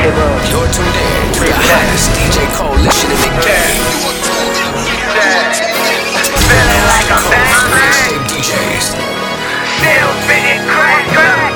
You're tuned in to the hottest DJ coalition in the game. Feeling like I'm back. DJs. Still spitting crack.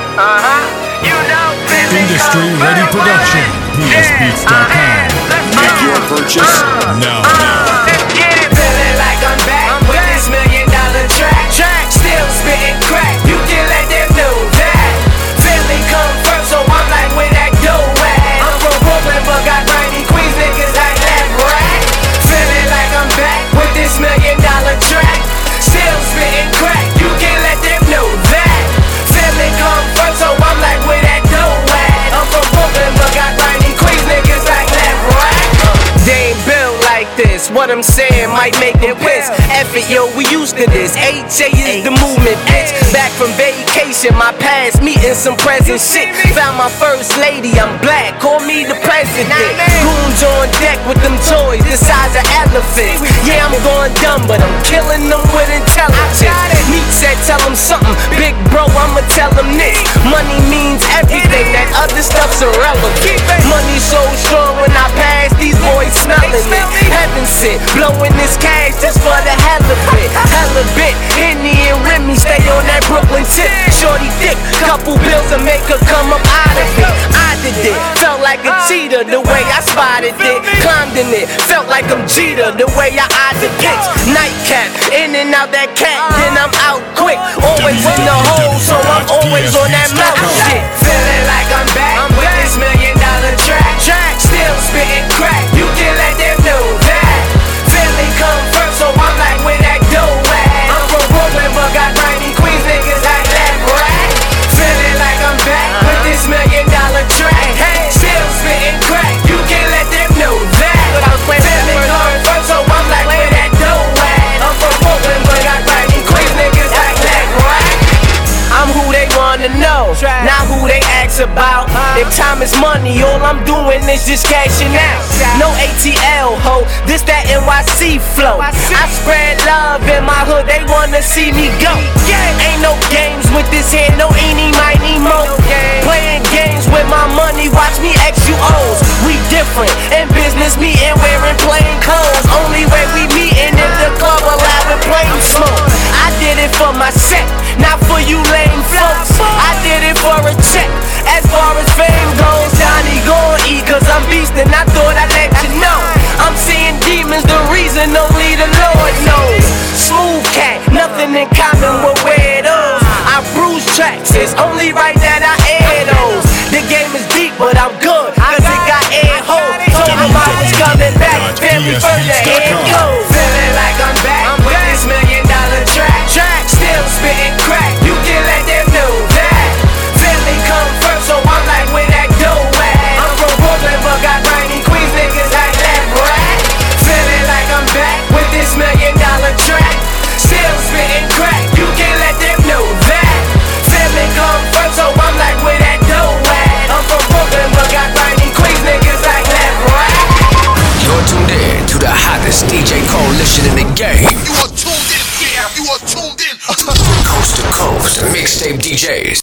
You know, Industry Ready Production. PSBeats.com. Make your purchase now. Let's get it. Feeling like I'm back with this $1 million track. Still spitting crack. You can let them know that. Philly come first, so I'm like where that dough at. I'm from Brooklyn, but got grimy Queens niggas like that rack. Feeling like I'm back with this $1 million track. Still spitting crack. You can let them know that. Philly come first, so I'm like where that dough at. I'm from Brooklyn, but got grimy Queens niggas like that rack. They ain't built like this. What I'm saying might make them piss. F it, yo, we used to this. AJ is the movement, bitch. Back from vacation, my past meeting some present shit. Found my first lady, I'm black. Call me the president. Goons on deck with them toys the size of elephants. Yeah, I'm going dumb, but I'm killing them with intelligence. Meat said, tell them something. Big bro, I'ma tell them this. Money means everything. That other stuff's irrelevant. Money so strong when I pass, these boys smelling it. Heaven sent, blowing this cash just for the hell of it. Hella bit, Henny and Remy stay on that Brooklyn tip. Shorty thick, couple bills to make her come up out of it. I did it, felt like a cheater the way I spotted it. Climbed in it, felt like I'm Jeter the way I eyed the pitch. Nightcap, in and out that cat, then I'm out quick. Always in the hole, so I'm always on that mouth shit. Feeling like I'm back with this $1 million track. Still spitting crack, you can let them know that. Philly come first, so I'm like where that dough at. I'm from Brooklyn, but got grimy Queens niggas like that rack. Feeling like I'm back with this $1 million track. Still spitting crack, you can let them know that. Philly come first, so I'm like where that dough at. I'm from Brooklyn, but got grimy Queens niggas like that rack. I'm who they wanna know, not who they ask about. If time is money, all I'm doing is just cashing out. No ATL, ho, this that NYC flow. I spread love in my hood, they wanna see me go. Ain't no games with this here, no eeny, miny, mo. Playing games with my money, watch me XUOs. We different, in business meeting, wearing plain clothes. Only way we meeting in the club, alive and plain smoke. I did it for my set, not for you lame folks. I did it for a check. As far as fame goes, Johnny gon' eat, cause I'm beastin', I thought I'd let you know. I'm seeing demons, the reason only the Lord knows. Smooth cat, nothing in common with weirdos. I bruise tracks, it's only right that I air those. The game is deep, but I'm good, cause it got air holes. Told them I was coming back, very further, here it goes. Feeling like I'm back with this $1 million track. Still spitting crack, you can let them know that. Philly come first, so I'm like where that dough at. I'm from Brooklyn, but got grimy Queens niggas like that rack. Feeling like I'm back with this $1 million track. Still spitting crack, you can let them know that. Philly come first, so I'm like where that dough at. I'm from Brooklyn, but got grimy Queens niggas like that rack. You're tuned in to the hottest DJ coalition in the game. You are tuned in, yeah, you are tuned in. Coast to coast, mixtape DJs.